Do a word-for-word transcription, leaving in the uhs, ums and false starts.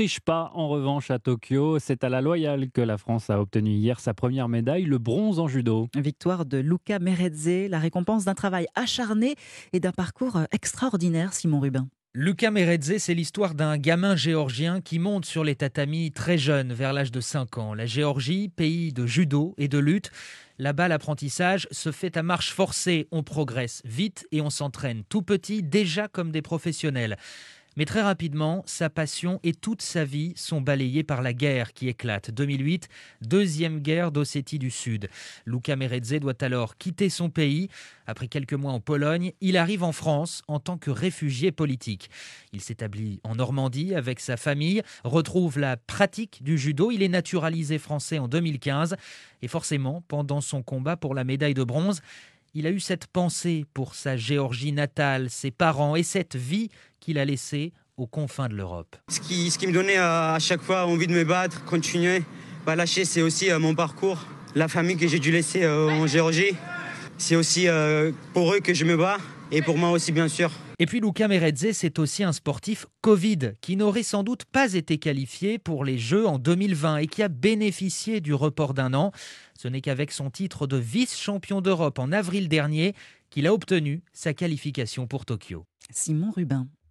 triche pas en revanche à Tokyo. C'est à la Loyale que la France a obtenu hier sa première médaille, le bronze en judo. Victoire de Luca Merezze, la récompense d'un travail acharné et d'un parcours euh, extraordinaire, Simon Rubin. Luca Merezze, c'est l'histoire d'un gamin géorgien qui monte sur les tatamis très jeune, vers l'âge de cinq ans. La Géorgie, pays de judo et de lutte. Là-bas, l'apprentissage se fait à marche forcée. On progresse vite et on s'entraîne tout petit, déjà comme des professionnels. Mais très rapidement, sa passion et toute sa vie sont balayées par la guerre qui éclate. deux mille huit, deuxième guerre d'Ossétie du Sud. Luca Merezze doit alors quitter son pays. Après quelques mois en Pologne, il arrive en France en tant que réfugié politique. Il s'établit en Normandie avec sa famille, retrouve la pratique du judo. Il est naturalisé français en deux mille quinze. Et forcément, pendant son combat pour la médaille de bronze, il a eu cette pensée pour sa Géorgie natale, ses parents et cette vie qu'il a laissée aux confins de l'Europe. Ce qui, ce qui me donnait euh, à chaque fois envie de me battre, continuer, pas lâcher, c'est aussi euh, mon parcours. La famille que j'ai dû laisser euh, en Géorgie, c'est aussi euh, pour eux que je me bats et pour moi aussi bien sûr. Et puis Luca Merezze, c'est aussi un sportif Covid qui n'aurait sans doute pas été qualifié pour les Jeux en deux mille vingt et qui a bénéficié du report d'un an. Ce n'est qu'avec son titre de vice-champion d'Europe en avril dernier qu'il a obtenu sa qualification pour Tokyo. Simon Rubin.